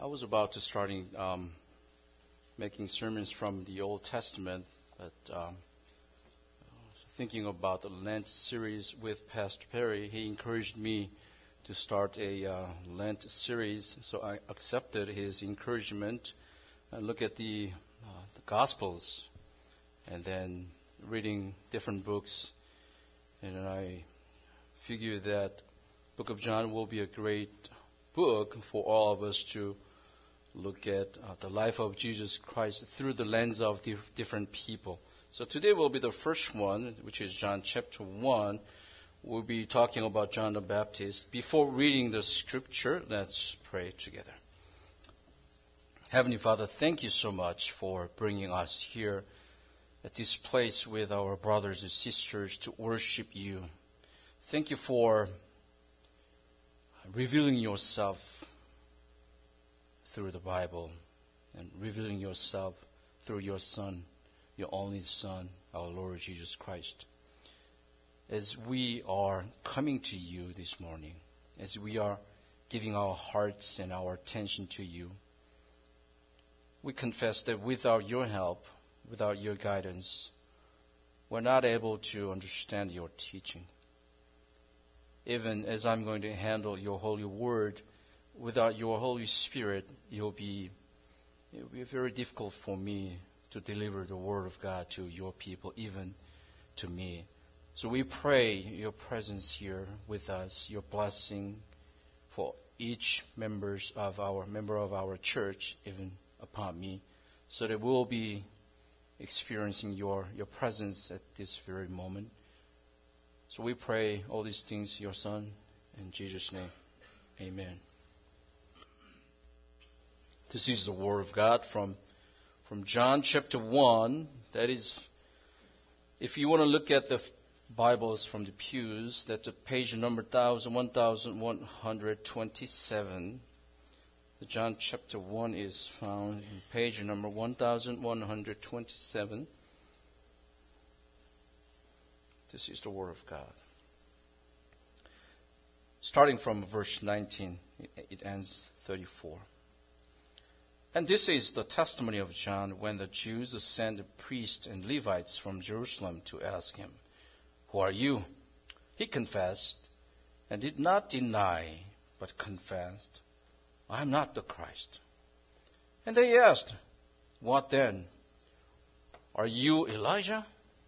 was about to starting making sermons from the Old Testament, but thinking about the Lent series with Pastor Perry, he encouraged me to start a Lent series, so I accepted his encouragement and look at the Gospels, and then reading different books, and I figured that Book of John will be a great book for all of us to look at the life of Jesus Christ through the lens of different people. So today will be the first one, which is John chapter 1. We'll be talking about John the Baptist. Before reading the scripture, let's pray together. Heavenly Father, thank you so much for bringing us here at this place with our brothers and sisters to worship you. Thank you for revealing yourself through the Bible and revealing yourself through your Son, your only Son, our Lord Jesus Christ. As we are coming to you this morning, as we are giving our hearts and our attention to you, we confess that without your help, without your guidance, we're not able to understand your teaching. Even as I'm going to handle your holy word, without your Holy Spirit, it will be very difficult for me to deliver the word of God to your people, even to me. So we pray your presence here with us, your blessing for each member of our church, even upon me, so that we'll be experiencing your presence at this very moment. So we pray all these things, your Son, in Jesus' name. Amen. This is the Word of God from John chapter 1. That is, if you want to look at the Bibles from the pews, that's at page number 1127. John chapter 1 is found in page number 1127. This is the Word of God. Starting from verse 19, it ends 34. And this is the testimony of John when the Jews sent the priests and Levites from Jerusalem to ask him, "Who are you?" He confessed and did not deny, but confessed, "I am not the Christ." And they asked, "What then? Are you Elijah?"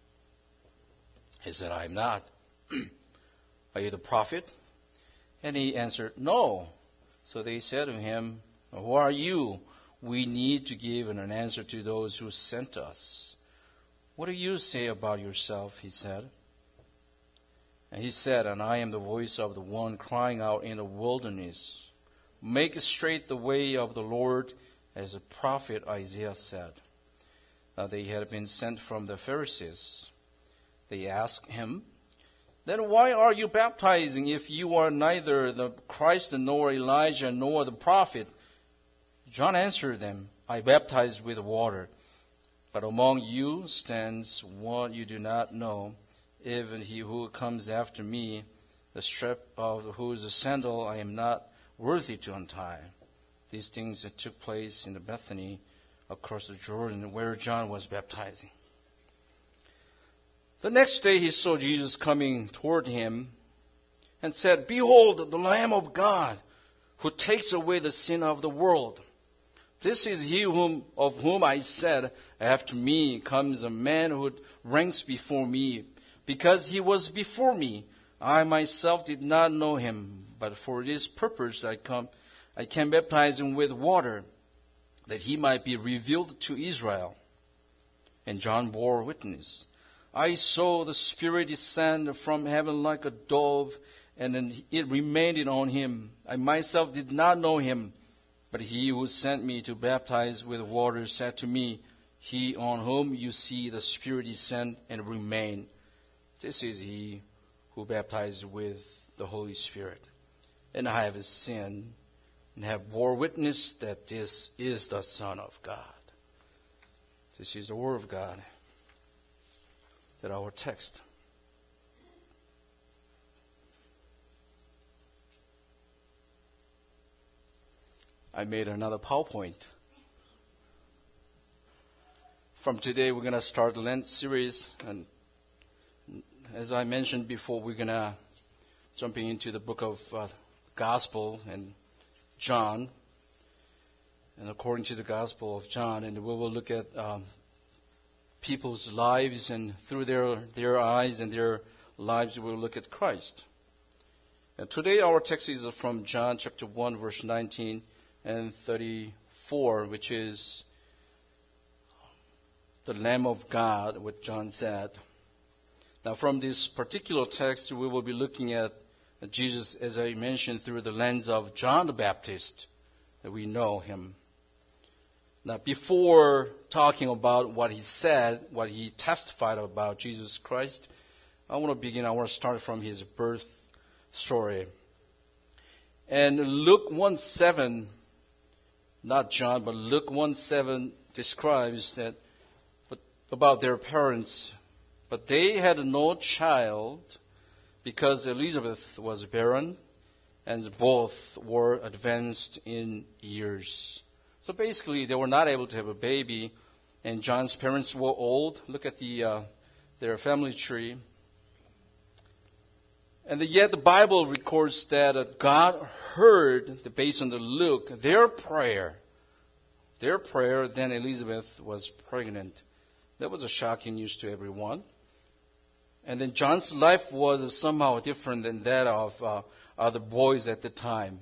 He said, "I am not." "Are you the prophet?" And he answered, "No." So they said to him, "Who are you? We need to give an answer to those who sent us." "What do you say about yourself?" he said. And he said, "And I am the voice of the one crying out in the wilderness, 'Make straight the way of the Lord,' as the prophet Isaiah said." Now they had been sent from the Pharisees. They asked him, "Then why are you baptizing if you are neither the Christ nor Elijah nor the prophet?" John answered them, "I baptize with water, but among you stands one you do not know, even he who comes after me, the strap of whose sandal I am not worthy to untie." These things that took place in Bethany across the Jordan where John was baptizing. The next day he saw Jesus coming toward him and said, "Behold, the Lamb of God, who takes away the sin of the world. This is he of whom I said, 'After me comes a man who ranks before me, because he was before me. I myself did not know him, but for this purpose I came baptizing with water, that he might be revealed to Israel." And John bore witness, "I saw the Spirit descend from heaven like a dove, and then it remained on him. I myself did not know him, but he who sent me to baptize with water said to me, 'He on whom you see the Spirit descend and remain, this is he who baptizes with the Holy Spirit.' And I have seen and have bore witness that this is the Son of God." This is the Word of God. That our text. I made another PowerPoint. From today, we're going to start the Lent series. And as I mentioned before, we're going to jumping into the book of Gospel and John. And according to the Gospel of John, and we will look at people's lives, and through their eyes and their lives, we'll look at Christ. And today, our text is from John chapter 1, verse 19 and 34, which is the Lamb of God, what John said. Now, from this particular text, we will be looking at Jesus, as I mentioned, through the lens of John the Baptist, that we know him. Now, before talking about what he said, what he testified about Jesus Christ, I want to start from his birth story. And Luke 1:7, not John, but Luke 1:7 describes that about their parents. But they had no child because Elizabeth was barren and both were advanced in years. So basically, they were not able to have a baby, and John's parents were old. Look at their family tree. And yet the Bible records that God heard, based on the Luke, their prayer, then Elizabeth was pregnant. That was a shocking news to everyone. And then John's life was somehow different than that of other boys at the time.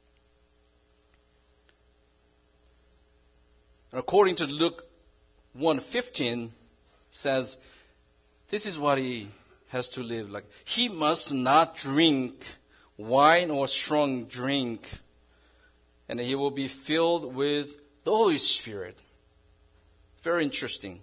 According to Luke 1:15, says, this is what he has to live like. He must not drink wine or strong drink, and he will be filled with the Holy Spirit. Very interesting.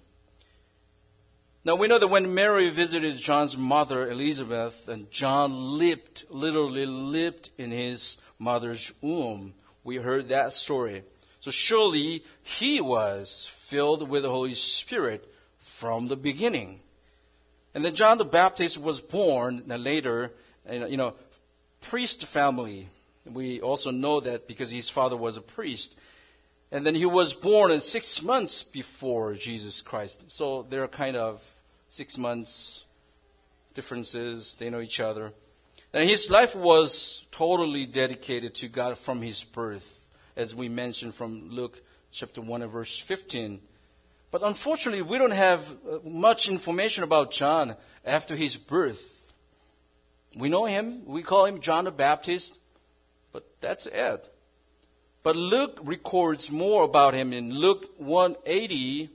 Now we know that when Mary visited John's mother, Elizabeth, and John literally leaped in his mother's womb. We heard that story. So surely he was filled with the Holy Spirit from the beginning. And then John the Baptist was born later in priest family. We also know that because his father was a priest. And then he was born in 6 months before Jesus Christ. So there are kind of 6 months differences. They know each other. And his life was totally dedicated to God from his birth, as we mentioned from Luke chapter 1 and verse 15. But unfortunately, we don't have much information about John after his birth. We know him. We call him John the Baptist. But that's it. But Luke records more about him in Luke 1:80.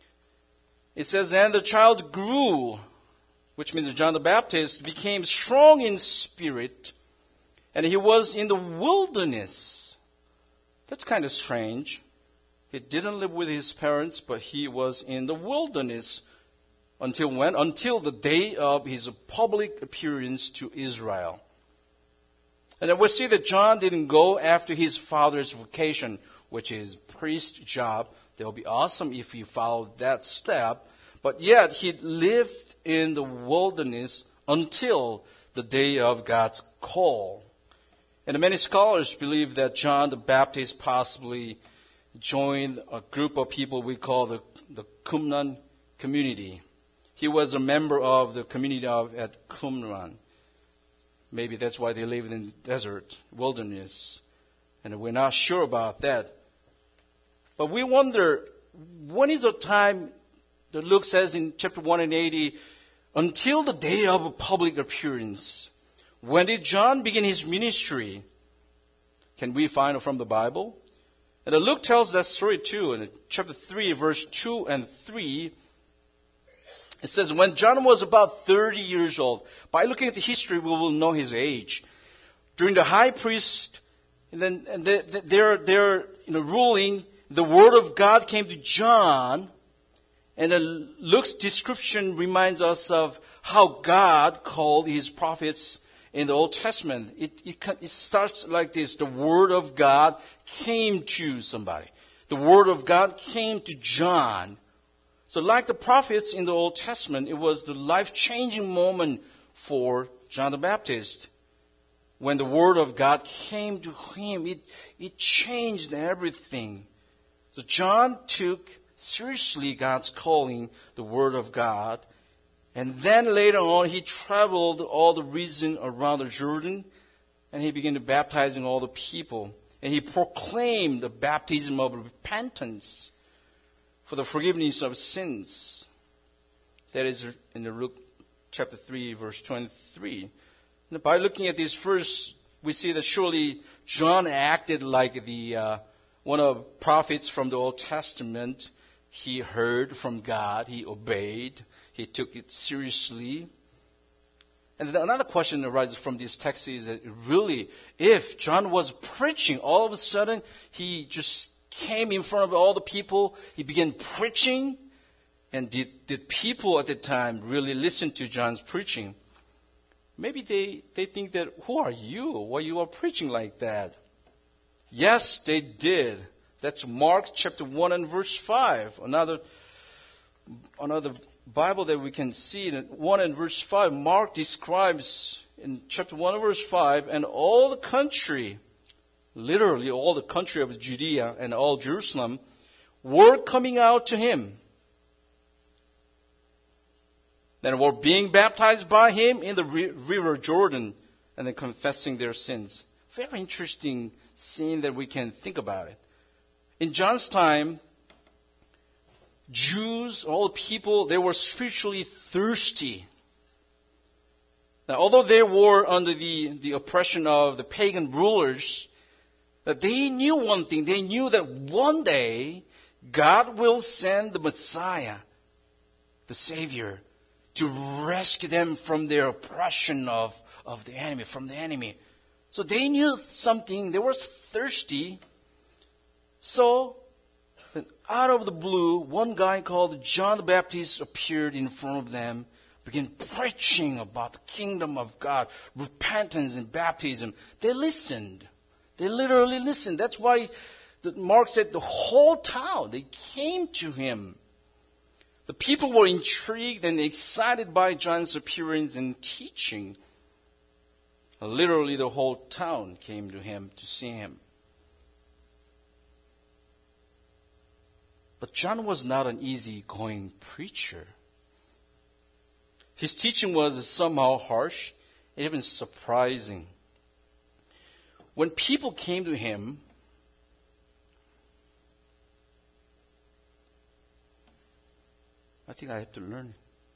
It says, and the child grew, which means John the Baptist became strong in spirit, and he was in the wilderness. That's kind of strange. He didn't live with his parents, but he was in the wilderness until when? Until the day of his public appearance to Israel. And then we see that John didn't go after his father's vocation, which is priest job. That would be awesome if he followed that step. But yet he lived in the wilderness until the day of God's call. And many scholars believe that John the Baptist possibly joined a group of people we call the Qumran community. He was a member of the community at Qumran. Maybe that's why they lived in desert, wilderness. And we're not sure about that. But we wonder, when is the time that Luke says in chapter 1:80, until the day of a public appearance? When did John begin his ministry? Can we find it from the Bible? And Luke tells that story too. In chapter 3, verse 2 and 3, it says, when John was about 30 years old, by looking at the history, we will know his age. During the high priest, and their ruling, the word of God came to John. And Luke's description reminds us of how God called his prophets in the Old Testament. It starts like this. The word of God came to somebody. The word of God came to John. So like the prophets in the Old Testament, it was the life-changing moment for John the Baptist. when the Word of God came to him, it changed everything. So John took seriously God's calling, the Word of God. And then later on, he traveled all the region around the Jordan, and he began to baptizing all the people. And he proclaimed the baptism of repentance for the forgiveness of sins. That is in the Luke chapter 3, verse 23. And by looking at this verse, we see that surely John acted like the one of the prophets from the Old Testament. He heard from God, he obeyed, he took it seriously. And then another question arises from this text is that really, if John was preaching, all of a sudden he just came in front of all the people, he began preaching, and did people at the time really listen to John's preaching? Maybe they think that, who are you? Why you are preaching like that? Yes, they did. That's Mark chapter 1 and verse 5. Another Bible that we can see in 1 and verse 5. Mark describes in chapter 1 and verse 5, and all the country, literally all the country of Judea and all Jerusalem, were coming out to him. Then were being baptized by him in the river Jordan, and then confessing their sins. Very interesting scene that we can think about it. In John's time, Jews, all the people, they were spiritually thirsty. Now, although they were under the oppression of the pagan rulers, that they knew one thing. They knew that one day God will send the Messiah, the Savior, to rescue them from their oppression of the enemy, from the enemy. So they knew something. They were thirsty. So, out of the blue, one guy called John the Baptist appeared in front of them, began preaching about the kingdom of God, repentance and baptism. They listened. They literally listened. That's why Mark said the whole town, they came to him. The people were intrigued and excited by John's appearance and teaching. Literally the whole town came to him to see him. But John was not an easygoing preacher. His teaching was somehow harsh and even surprising. When people came to him, I think I have to learn.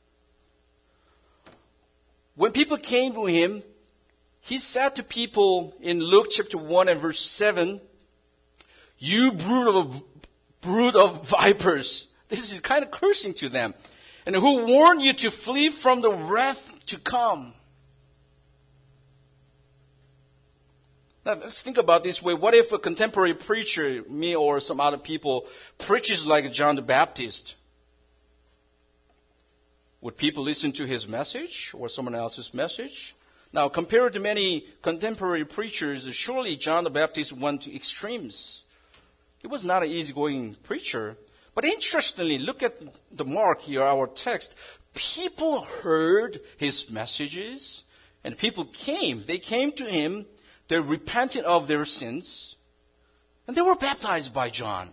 When people came to him, he said to people in Luke chapter 1 and verse 7, "You brood of vipers." This is kind of cursing to them. "And who warned you to flee from the wrath to come?" Now, let's think about this way. What if a contemporary preacher, me or some other people, preaches like John the Baptist? Would people listen to his message or someone else's message? Now, compared to many contemporary preachers, surely John the Baptist went to extremes. He was not an easygoing preacher. But interestingly, look at the mark here, our text. People heard his messages, and people came. They came to him. They repented of their sins, and they were baptized by John.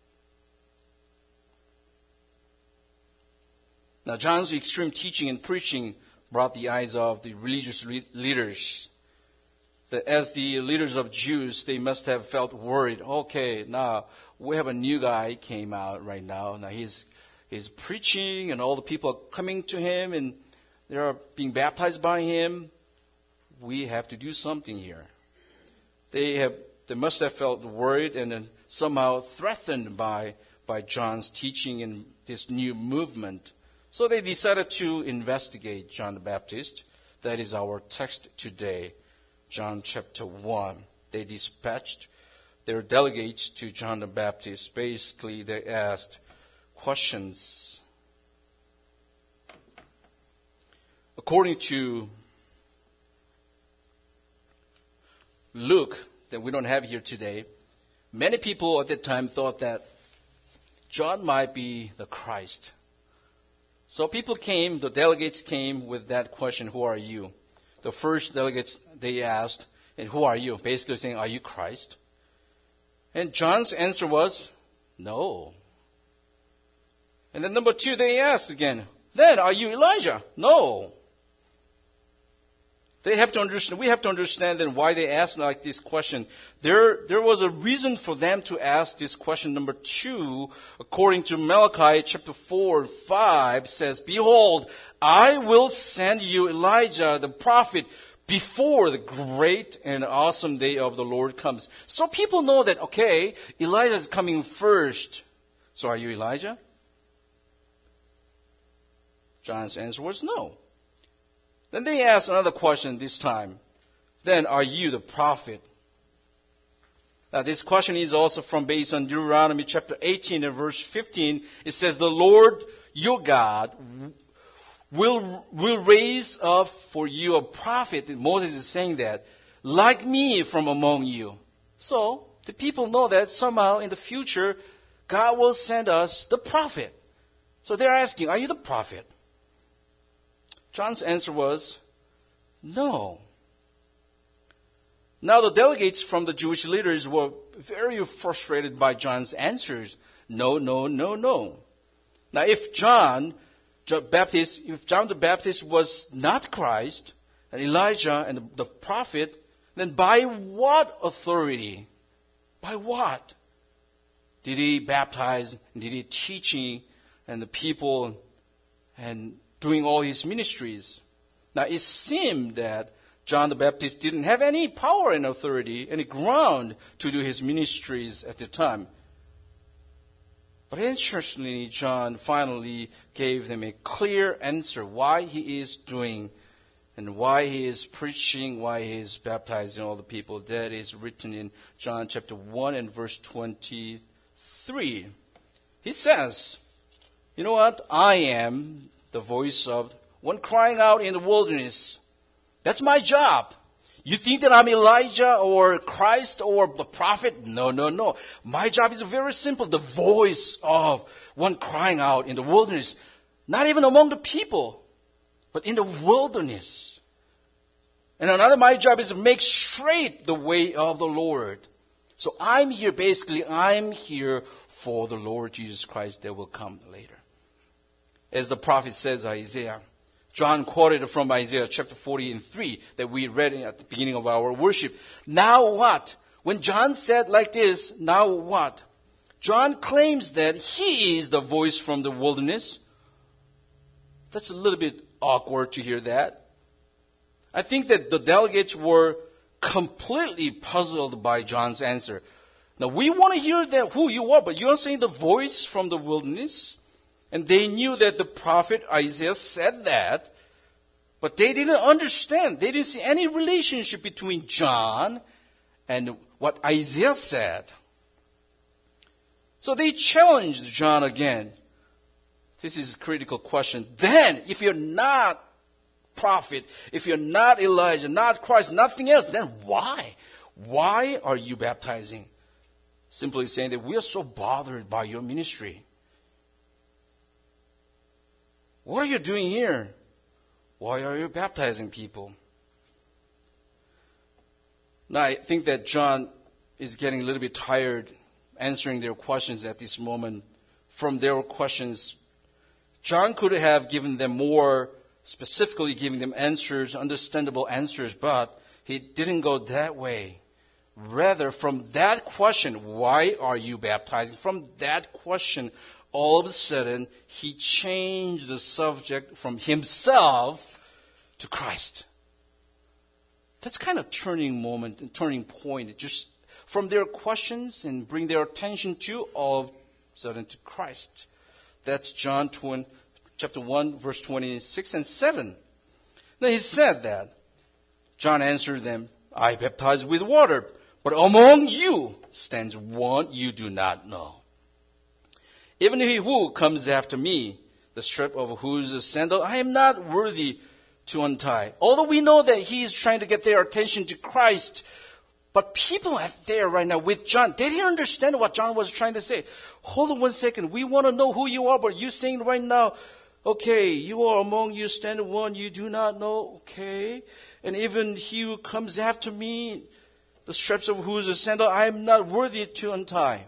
Now, John's extreme teaching and preaching brought the eyes of the religious leaders. That as the leaders of Jews, they must have felt worried. Okay, now we have a new guy came out right now. Now he's preaching, and all the people are coming to him, and they are being baptized by him. We have to do something here. They must have felt worried and somehow threatened by John's teaching and this new movement. So they decided to investigate John the Baptist. That is our text today, John chapter 1. They dispatched their delegates to John the Baptist. Basically, they asked questions. According to Luke, that we don't have here today, many people at that time thought that John might be the Christ. So people came, the delegates came with that question, "Who are you?" The first delegates, they asked, And who are you? Basically saying, are you Christ? And John's answer was, no. And then number 2, they asked again, then are you Elijah? No. They have to understand. We have to understand then why they asked like this question. There was a reason for them to ask this question. Number 2, according to Malachi chapter 4:5 says, "Behold, I will send you Elijah the prophet before the great and awesome day of the Lord comes." So people know that, okay, Elijah is coming first. So are you Elijah? John's answer was no. Then they asked another question this time. Then are you the prophet? Now this question is also based on Deuteronomy chapter 18 and verse 15. It says, "The Lord your God will raise up for you a prophet." Moses is saying that, "like me from among you." So the people know that somehow in the future God will send us the prophet. So they're asking, are you the prophet? John's answer was, no. Now the delegates from the Jewish leaders were very frustrated by John's answers. No, no, no, no. Now if John the Baptist was not Christ, and Elijah and the prophet, then by what authority? By what? Did he baptize? Did he teaching and the people and doing all his ministries? Now it seemed that John the Baptist didn't have any power and authority, any ground to do his ministries at the time. But interestingly, John finally gave them a clear answer why he is doing and why he is preaching, why he is baptizing all the people. That is written in John chapter 1 and verse 23. He says, "You know what? I am the voice of one crying out in the wilderness." That's my job. You think that I'm Elijah or Christ or the prophet? No, no, no. My job is very simple. The voice of one crying out in the wilderness. Not even among the people, but in the wilderness. And my job is to make straight the way of the Lord. So I'm here for the Lord Jesus Christ that will come later. As the prophet says, Isaiah. John quoted from Isaiah chapter 40:3 that we read at the beginning of our worship. Now what? When John said like this, now what? John claims that he is the voice from the wilderness. That's a little bit awkward to hear that. I think that the delegates were completely puzzled by John's answer. Now we want to hear that who you are, but you are saying the voice from the wilderness? And they knew that the prophet Isaiah said that, but they didn't understand. They didn't see any relationship between John and what Isaiah said. So they challenged John again. This is a critical question. Then, if you're not prophet, if you're not Elijah, not Christ, nothing else, then why? Why are you baptizing? Simply saying that we are so bothered by your ministry. What are you doing here? Why are you baptizing people? Now, I think that John is getting a little bit tired answering their questions at this moment. From their questions, John could have given them more, specifically giving them answers, understandable answers, but he didn't go that way. Rather, from that question, why are you baptizing? From that question, all of a sudden, he changed the subject from himself to Christ. That's kind of turning point. Just from their questions and bring their attention to all of a sudden to Christ. That's John chapter 1, verse 26 and 7. Now he said that. John answered them, "I baptize with water, but among you stands one you do not know. Even he who comes after me, the strap of whose sandal I am not worthy to untie." Although we know that he is trying to get their attention to Christ, but people out there right now with John, they didn't understand what John was trying to say. Hold on one second. We want to know who you are, but you're saying right now, Okay, you are among you, stand one you do not know. Okay. And even he who comes after me, the straps of whose sandal I am not worthy to untie.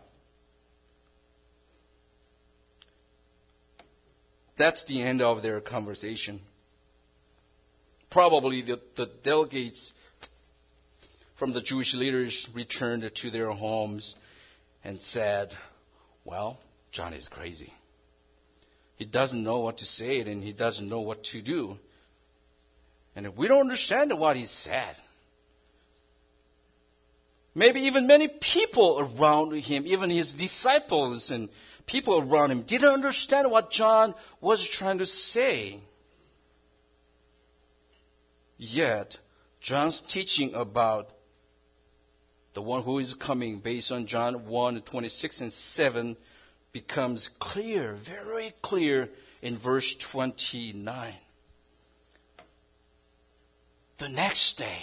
That's the end of their conversation. Probably the delegates from the Jewish leaders returned to their homes and said, well, John is crazy. He doesn't know what to say and he doesn't know what to do. And we don't understand what he said. Maybe even many people around him, even his disciples and people around him, didn't understand what John was trying to say. Yet, John's teaching about the one who is coming based on John 1:26 and 7 becomes clear, very clear in verse 29. The next day,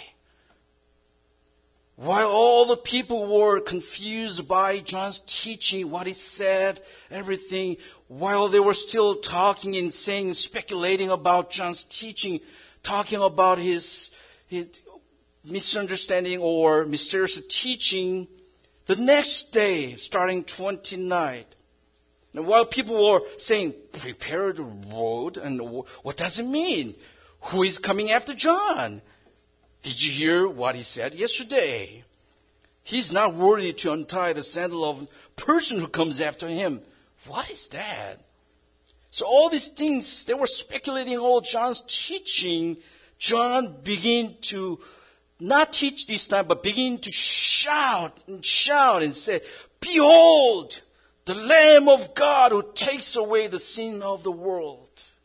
while all the people were confused by John's teaching, what he said, everything, while they were still talking and saying, speculating about John's teaching, talking about his misunderstanding or mysterious teaching, the next day, starting 29, and while people were saying, prepare the road, and what does it mean? Who is coming after John? Did you hear what he said yesterday? He's not worthy to untie the sandal of the person who comes after him. What is that? So all these things, they were speculating all John's teaching. John began to not teach this time, but begin to shout and say, behold, the Lamb of God who takes away the sin of the world.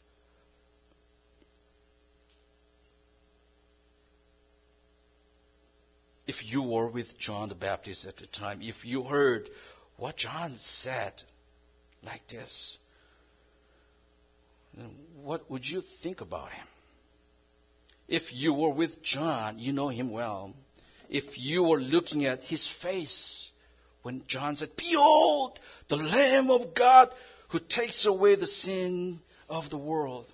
If you were with John the Baptist at the time, if you heard what John said like this, then what would you think about him? If you were with John, you know him well. If you were looking at his face when John said, behold, the Lamb of God who takes away the sin of the world.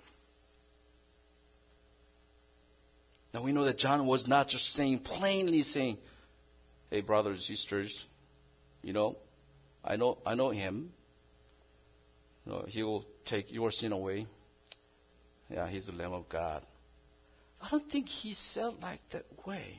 Now we know that John was not just plainly saying, hey, brothers and sisters, I know him. He will take your sin away. Yeah, he's the Lamb of God. I don't think he said like that way.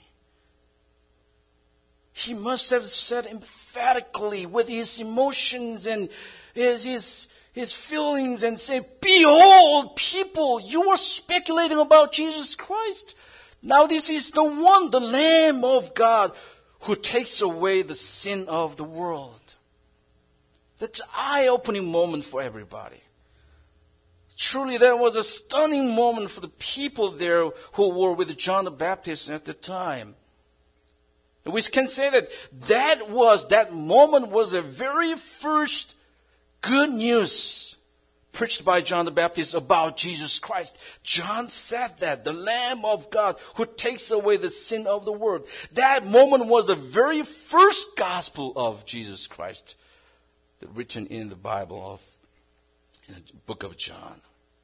He must have said emphatically with his emotions and his feelings and say, behold, people, you are speculating about Jesus Christ. Now this is the one, the Lamb of God, who takes away the sin of the world. That's an eye-opening moment for everybody. Truly, that was a stunning moment for the people there who were with John the Baptist at the time. We can say that moment was the very first good news preached by John the Baptist about Jesus Christ. John said that, the Lamb of God who takes away the sin of the world. That moment was the very first gospel of Jesus Christ written in the Bible, in the book of John.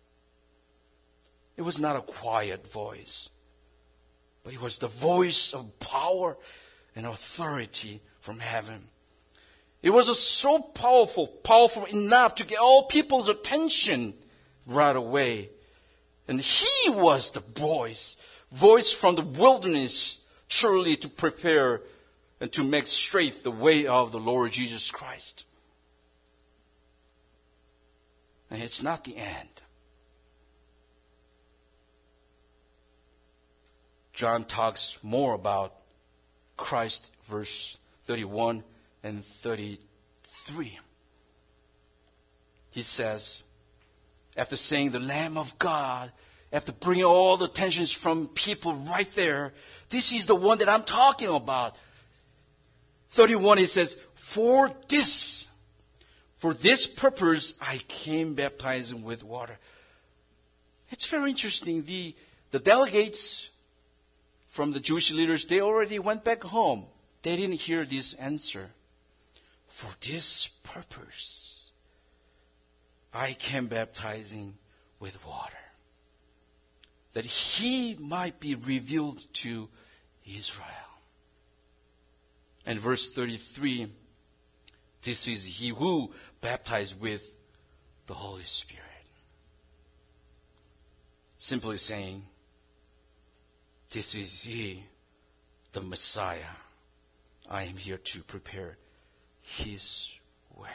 It was not a quiet voice, but it was the voice of power and authority from heaven. It was so powerful enough to get all people's attention right away. And he was the voice from the wilderness, truly to prepare and to make straight the way of the Lord Jesus Christ. And it's not the end. John talks more about Christ, verse 31 and 33. He says, after saying the Lamb of God, after bringing all the attentions from people right there, this is the one that I'm talking about. 31, he says, for this purpose I came baptizing with water. It's very interesting. The delegates from the Jewish leaders, they already went back home. They didn't hear this answer. For this purpose, I came baptizing with water, that he might be revealed to Israel. And verse 33, this is he who baptized with the Holy Spirit. Simply saying, this is he, the Messiah. I am here to prepare his way.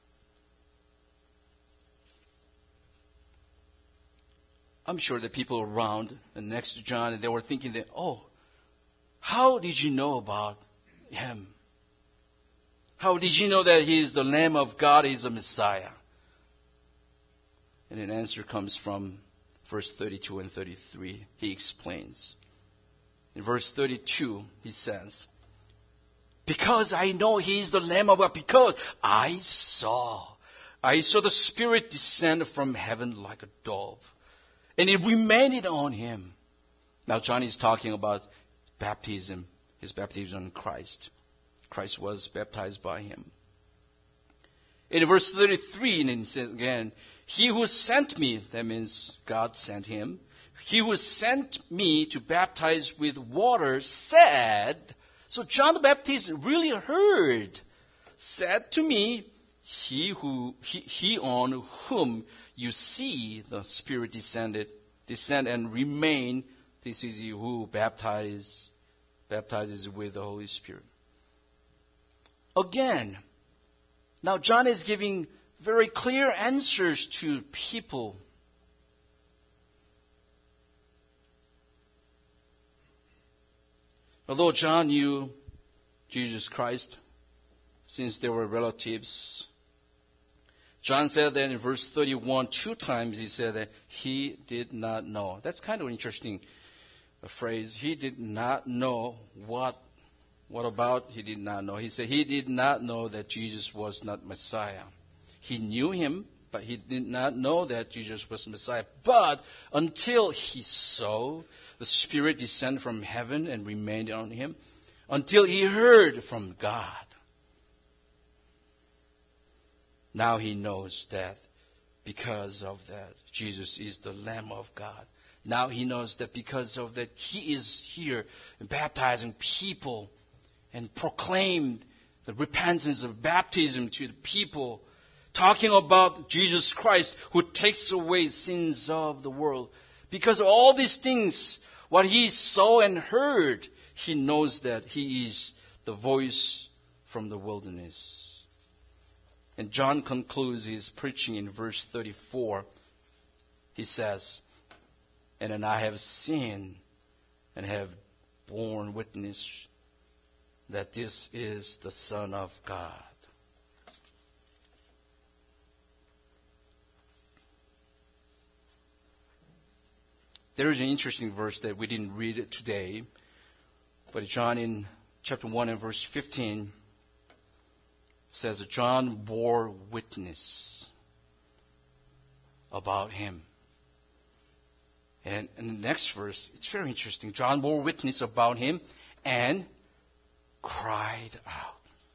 I'm sure the people around and next to John, they were thinking that, oh, how did you know about him? How did you know that he is the Lamb of God, he is the Messiah? And an answer comes from verse 32 and 33. He explains. In verse 32, he says, because I know he is the Lamb of God, because I saw the Spirit descend from heaven like a dove, and it remained on him. Now John is talking about baptism, his baptism in Christ. Christ was baptized by him. In verse 33, and it says again, he who sent me, that means God sent him, he who sent me to baptize with water said, so John the Baptist really heard, said to me, he on whom you see the Spirit descend and remain, this is he who baptizes with the Holy Spirit. Again, now John is giving very clear answers to people. Although John knew Jesus Christ, since they were relatives, John said that in verse 31, 2 times he said that he did not know. That's kind of an interesting phrase. He did not know what about he did not know. He said he did not know that Jesus was not Messiah. He knew him, but he did not know that Jesus was Messiah. But until he saw the Spirit descend from heaven and remained on him, until he heard from God, now he knows that because of that, Jesus is the Lamb of God. Now he knows that because of that, he is here baptizing people and proclaimed the repentance of baptism to the people, talking about Jesus Christ who takes away sins of the world. Because of all these things, what he saw and heard, he knows that he is the voice from the wilderness. And John concludes his preaching in verse 34. He says, and then I have seen and have borne witness that this is the Son of God. There is an interesting verse that we didn't read today, but John in chapter 1 and verse 15 says that John bore witness about him. And in the next verse, it's very interesting. John bore witness about him and cried out.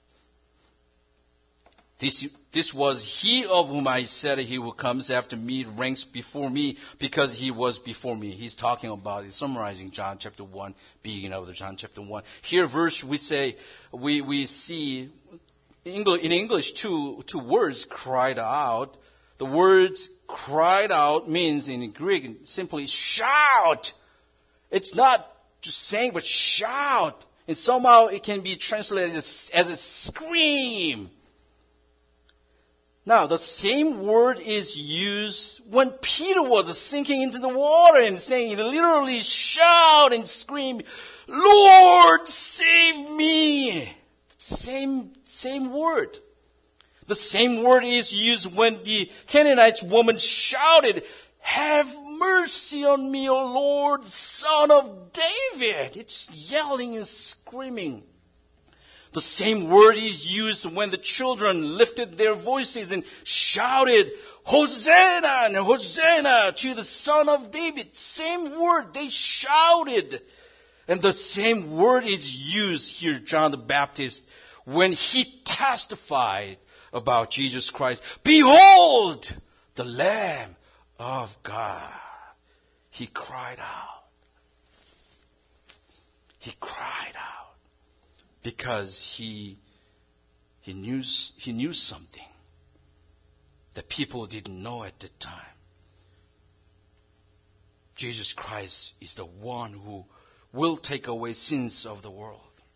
This was he of whom I said, he who comes after me ranks before me because he was before me. He's talking about, he's summarizing John chapter 1, beginning of John chapter 1. Here verse we say, we see in English two words, cried out. The words cried out means in Greek simply shout. It's not just saying, but shout. And somehow it can be translated as a scream. Now, the same word is used when Peter was sinking into the water and saying, literally shout and scream, Lord, save me. Same word. The same word is used when the Canaanite woman shouted, have mercy on me, O Lord, Son of David. It's yelling and screaming. The same word is used when the children lifted their voices and shouted, Hosanna and Hosanna to the Son of David. Same word, they shouted. And the same word is used here, John the Baptist, when he testified about Jesus Christ. Behold, the Lamb of God. He cried out. He cried out because he knew something that people didn't know at the time. Jesus Christ is the one who will take away sins of the world.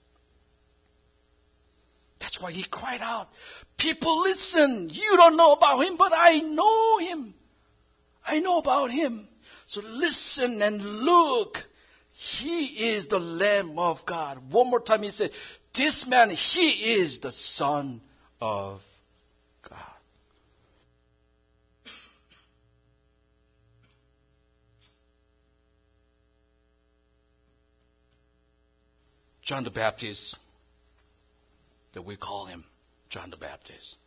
That's why he cried out. People, listen. You don't know about him, but I know him. I know about him. So listen and look. He is the Lamb of God. One more time he said, this man, he is the Son of God. John the Baptist, that we call him John the Baptist.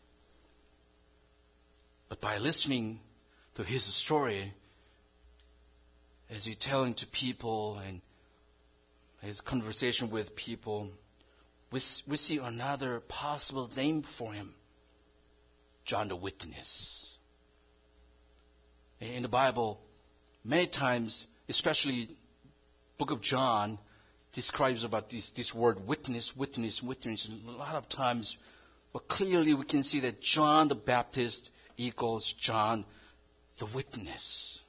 But by listening to his story, as he telling to people and his conversation with people, we see another possible name for him, John the Witness. In the Bible, many times, especially Book of John, describes about this word witness. A lot of times, but clearly we can see that John the Baptist equals John the Witness.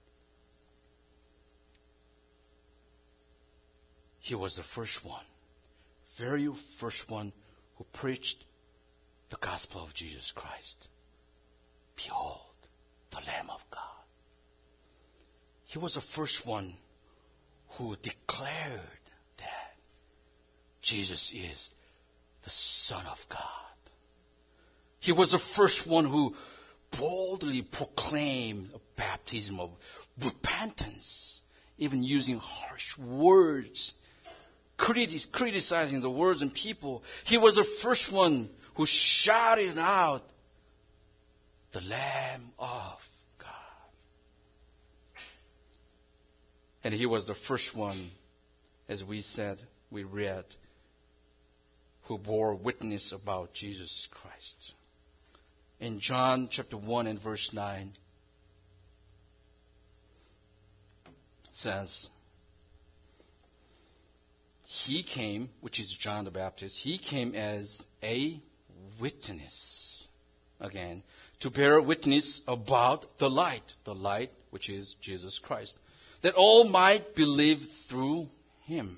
He was the first one, very first one who preached the gospel of Jesus Christ. Behold, the Lamb of God. He was the first one who declared that Jesus is the Son of God. He was the first one who boldly proclaimed a baptism of repentance, even using harsh words, criticizing the words and people. He was the first one who shouted out, the Lamb of God. And he was the first one, as we read, who bore witness about Jesus Christ. In John chapter 1 and verse 9, it says, he came, which is John the Baptist, he came as a witness, again, to bear witness about the light which is Jesus Christ, that all might believe through him.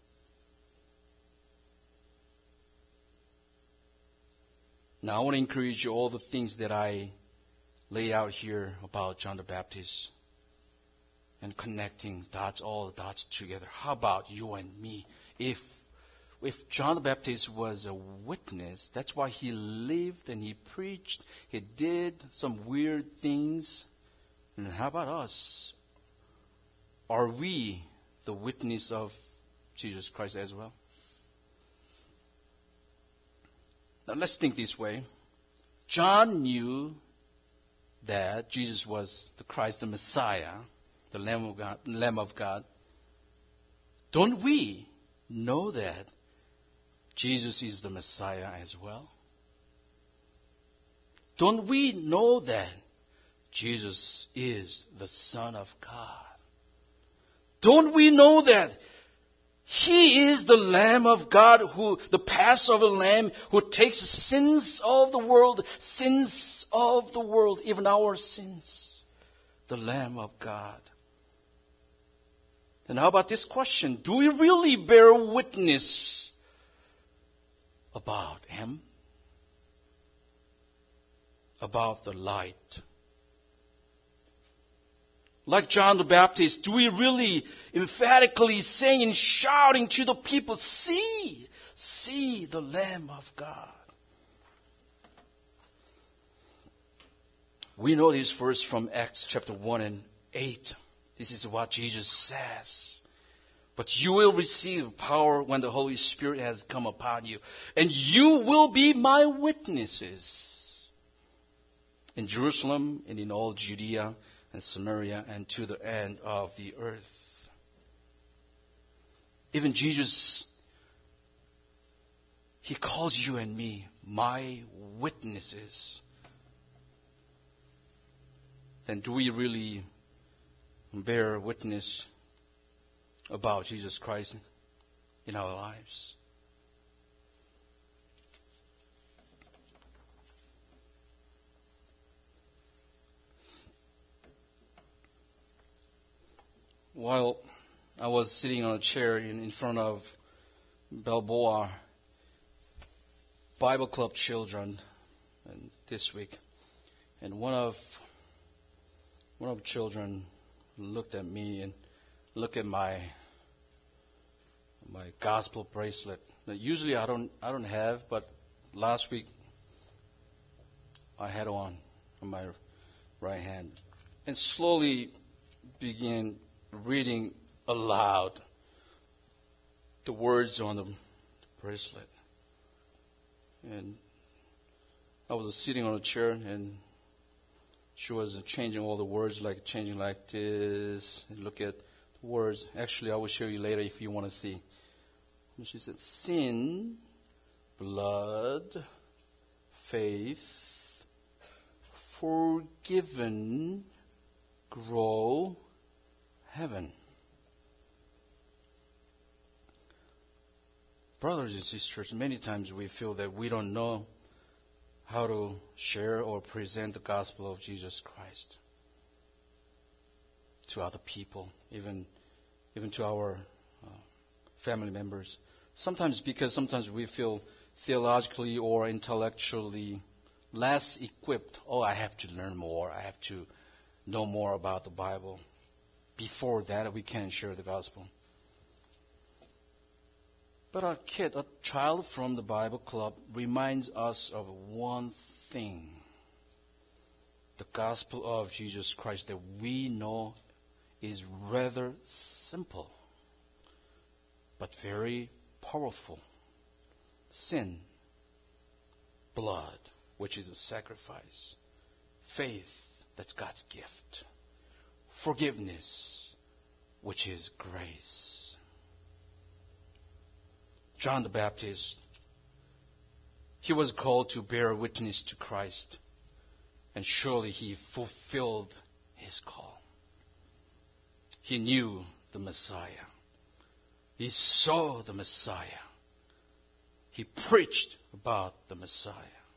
Now I want to encourage you, all the things that I lay out here about John the Baptist and connecting all the dots together. How about you and me? If John the Baptist was a witness, that's why he lived and he preached, he did some weird things. And how about us? Are we the witness of Jesus Christ as well? Now let's think this way. John knew that Jesus was the Christ, the Messiah, the Lamb of God. Don't we know that Jesus is the Messiah as well? Don't we know that Jesus is the Son of God? Don't we know that He is the Lamb of God, the Passover Lamb, who takes sins of the world, even our sins, the Lamb of God. And how about this question? Do we really bear witness about Him? About the light? Like John the Baptist, do we really emphatically saying and shouting to the people, see the Lamb of God? We know this verse from Acts chapter 1 and 8. This is what Jesus says. But you will receive power when the Holy Spirit has come upon you, and you will be my witnesses in Jerusalem and in all Judea and Samaria and to the end of the earth. Even Jesus, He calls you and me my witnesses. then do we really bear witness about Jesus Christ in our lives? While I was sitting on a chair in front of Balboa Bible Club children this week, and one of children looked at me and looked at my gospel bracelet that usually I don't have, but last week I had on my right hand, and slowly began reading aloud the words on the bracelet. And I was sitting on a chair, and she was changing all the words, like changing like this. And look at the words. Actually, I will show you later if you want to see. And she said, sin, blood, faith, forgiven, grow, heaven. Brothers and sisters, many times we feel that we don't know how to share or present the gospel of Jesus Christ to other people, even to our family members. Sometimes we feel theologically or intellectually less equipped. Oh, I have to learn more. I have to know more about the Bible. Before that, we can share the gospel. But a child from the Bible Club reminds us of one thing. The gospel of Jesus Christ that we know is rather simple, but very powerful. Sin, blood, which is a sacrifice. Faith, that's God's gift. Forgiveness, which is grace. John the Baptist, he was called to bear witness to Christ, and surely he fulfilled his call. He knew the Messiah. He saw the Messiah. He preached about the Messiah.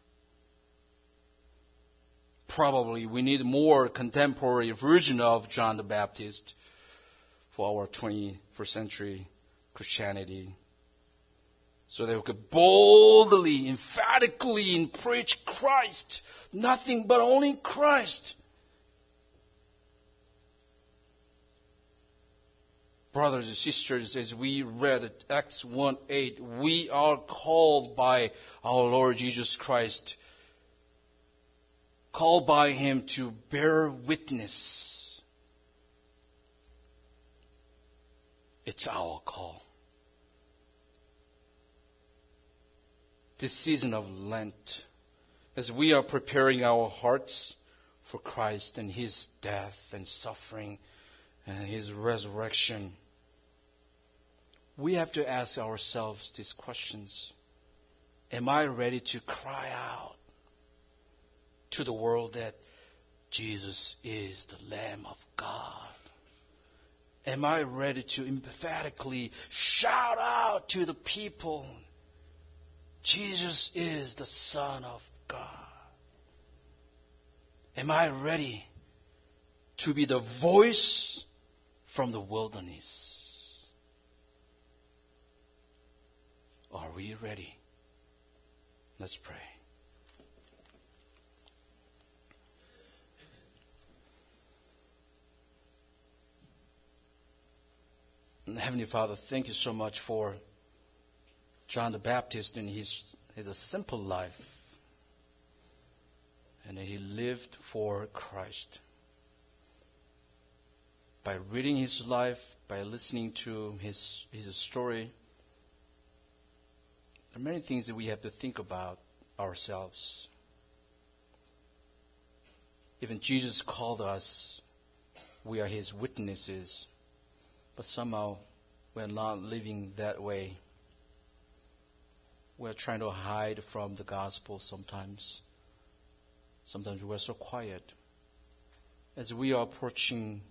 Probably we need more contemporary version of John the Baptist for our 21st century Christianity, so that we could boldly, emphatically preach Christ, nothing but only Christ. Brothers and sisters, as we read at Acts 1:8, we are called by our Lord Jesus Christ, called by Him to bear witness. It's our call. This season of Lent, as we are preparing our hearts for Christ and His death and suffering and His resurrection, we have to ask ourselves these questions. Am I ready to cry out to the world that Jesus is the Lamb of God? Am I ready to emphatically shout out to the people, Jesus is the Son of God? Am I ready to be the voice from the wilderness? Are we ready? Let's pray. Heavenly Father, thank you so much for John the Baptist and his a simple life. And he lived for Christ. By reading his life, by listening to his story, there are many things that we have to think about ourselves. Even Jesus called us, we are his witnesses, but somehow we're not living that way. We're trying to hide from the gospel sometimes. Sometimes we're so quiet. as we are approaching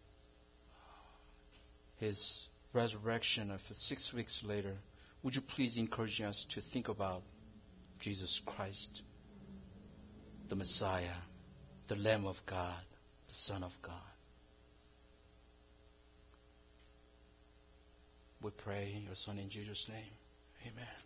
His resurrection of 6 weeks later, would you please encourage us to think about Jesus Christ, the Messiah, the Lamb of God, the Son of God. We pray in your Son in Jesus' name. Amen.